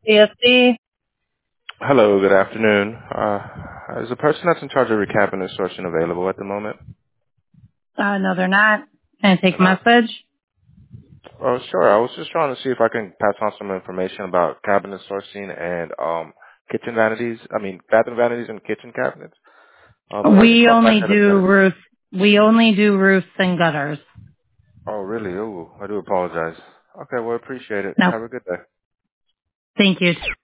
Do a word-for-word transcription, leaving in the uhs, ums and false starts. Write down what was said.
C S C? Hello, good afternoon. Uh, is the person that's in charge of recapping and sourcing available at the moment? Uh, no, they're not. Can I take They're a not. message? Oh, sure. I was just trying to see if I can pass on some information about cabinet sourcing and um kitchen vanities. I mean, bathroom vanities and kitchen cabinets. Um, so I just We called back only at a do minute. roofs. We only do roofs and gutters. Oh, really? Oh, I do apologize. Okay, well, appreciate it. No, Have a good day. thank you.